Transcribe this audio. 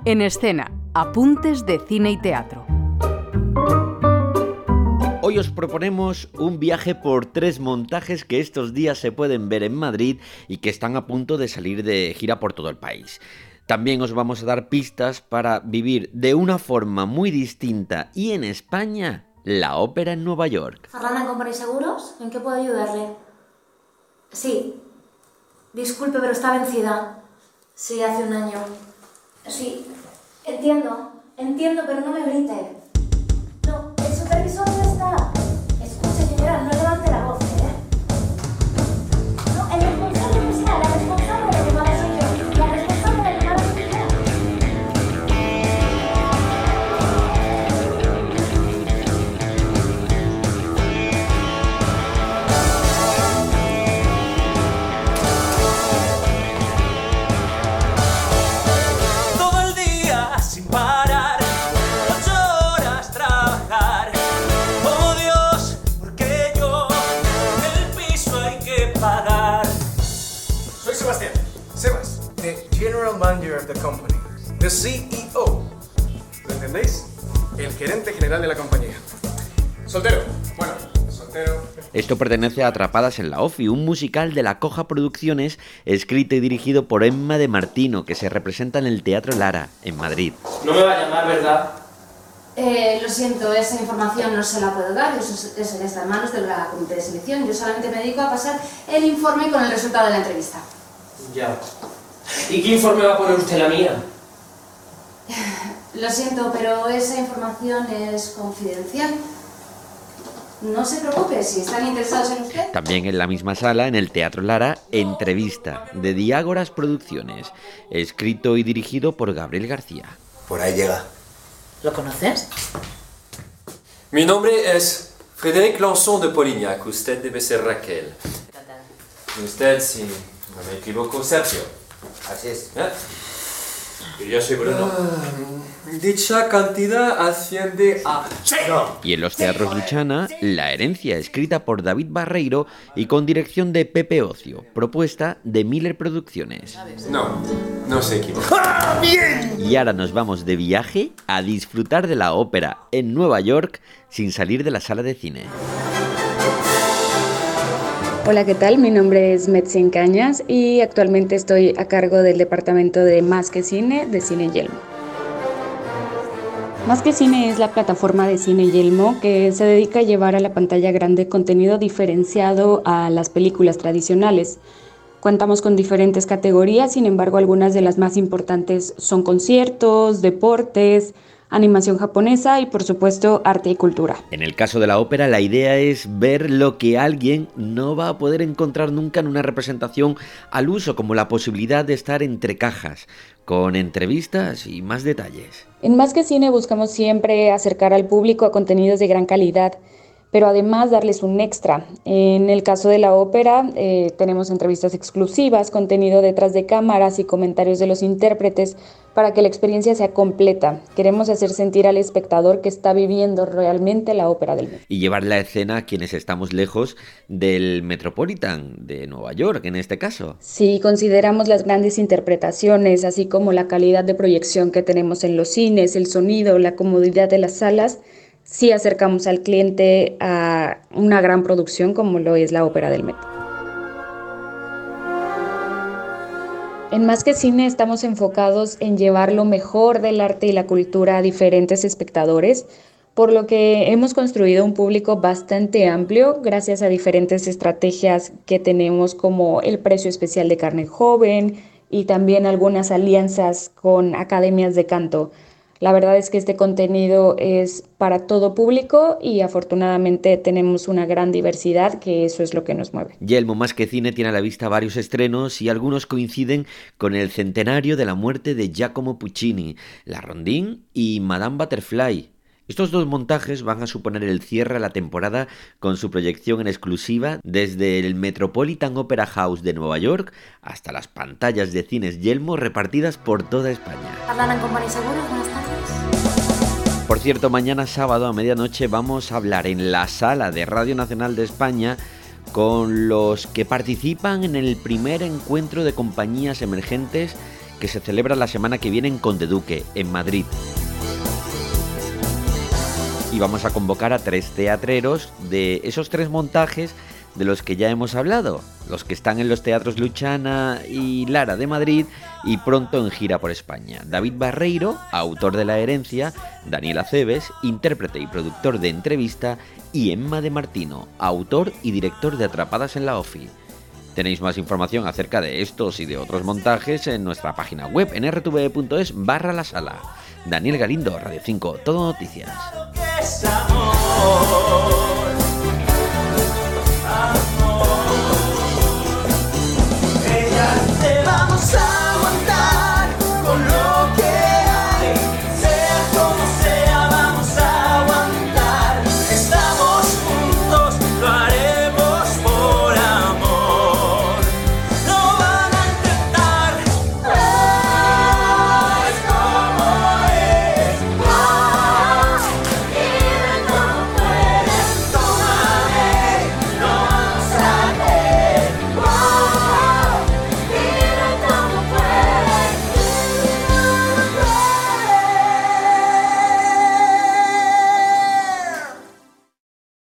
En escena, apuntes de cine y teatro. Hoy os proponemos un viaje por 3 montajes que estos días se pueden ver en Madrid y que están a punto de salir de gira por todo el país. También os vamos a dar pistas para vivir de una forma muy distinta y en España la ópera en Nueva York. ¿Fernanda Company Seguros? ¿En qué puedo ayudarle? Sí. Disculpe, pero está vencida. Sí, hace un año. Sí. Entiendo, pero no me grite. No, el supervisor no está. Escuche, señora, no levante la voz, ¿eh? No, el responsable no está. La responsable de la llamada soy yo. La responsable de la llamada soy yo. Todo el día sin parar, 8 horas trabajar. Oh Dios, porque yo el piso hay que pagar. Soy Sebastián, Sebas, the General Manager of the company, the CEO. ¿Lo entendéis? El gerente general de la compañía. Soltero. Bueno, soltero. Esto pertenece a Atrapadas en la OFI, un musical de La Coja Producciones, escrito y dirigido por Emma de Martino, que se representa en el Teatro Lara, en Madrid. No me va a llamar, ¿verdad? Lo siento, esa información no se la puedo dar, eso está en manos de la comité de selección. Yo solamente me dedico a pasar el informe con el resultado de la entrevista. Ya. ¿Y qué informe va a poner usted la mía? Lo siento, pero esa información es confidencial. No se preocupe, si están interesados en usted. También en la misma sala, en el Teatro Lara, Entrevista, de Diágoras Producciones, escrito y dirigido por Gabriel García. Por ahí llega. ¿Lo conoces? Mi nombre es Frédéric Lançon de Polignac. Usted debe ser Raquel. Y usted, si no me equivoco, Sergio. Así es. ¿Eh? Y yo soy Bruno. Dicha cantidad asciende a... Y en los teatros Luchana, La herencia, escrita por David Barreiro y con dirección de Pepe Ocio, propuesta de Miller Producciones. No se equivoca. Y ahora nos vamos de viaje a disfrutar de la ópera en Nueva York sin salir de la sala de cine. Hola, ¿qué tal? Mi nombre es Metzin Cañas y actualmente estoy a cargo del departamento de Más que Cine de Cine Yelmo. Más que Cine es la plataforma de Cine Yelmo que se dedica a llevar a la pantalla grande contenido diferenciado a las películas tradicionales. Contamos con diferentes categorías, sin embargo, algunas de las más importantes son conciertos, deportes, animación japonesa y, por supuesto, arte y cultura. En el caso de la ópera, la idea es ver lo que alguien no va a poder encontrar nunca en una representación al uso, como la posibilidad de estar entre cajas, con entrevistas y más detalles. En Más que Cine buscamos siempre acercar al público a contenidos de gran calidad, pero además darles un extra. En el caso de la ópera, tenemos entrevistas exclusivas, contenido detrás de cámaras y comentarios de los intérpretes para que la experiencia sea completa. Queremos hacer sentir al espectador que está viviendo realmente la ópera del mundo. Y llevar la escena a quienes estamos lejos del Metropolitan de Nueva York, en este caso. Sí, consideramos las grandes interpretaciones, así como la calidad de proyección que tenemos en los cines, el sonido, la comodidad de las salas. Sí acercamos al cliente a una gran producción como lo es la ópera del Met. En Más que Cine estamos enfocados en llevar lo mejor del arte y la cultura a diferentes espectadores, por lo que hemos construido un público bastante amplio gracias a diferentes estrategias que tenemos, como el precio especial de carne joven y también algunas alianzas con academias de canto. La verdad es que este contenido es para todo público y afortunadamente tenemos una gran diversidad, que eso es lo que nos mueve. Yelmo Más que Cine tiene a la vista varios estrenos y algunos coinciden con el centenario de la muerte de Giacomo Puccini, La Rondine y Madame Butterfly. Estos 2 montajes van a suponer el cierre a la temporada con su proyección en exclusiva desde el Metropolitan Opera House de Nueva York hasta las pantallas de cines Yelmo repartidas por toda España. Fernanda Company Seguros, buenas tardes. Por cierto, mañana sábado a medianoche vamos a hablar en la sala de Radio Nacional de España con los que participan en el primer encuentro de compañías emergentes que se celebra la semana que viene en Conde Duque, en Madrid. Y vamos a convocar a 3 teatreros de esos 3 montajes de los que ya hemos hablado, los que están en los teatros Luchana y Lara de Madrid y pronto en gira por España. David Barreiro, autor de La herencia, Daniel Aceves, intérprete y productor de Entrevista, y Emma de Martino, autor y director de Atrapadas en la OFI. Tenéis más información acerca de estos y de otros montajes en nuestra página web en rtve.es/la sala. Daniel Galindo, Radio 5, Todo Noticias.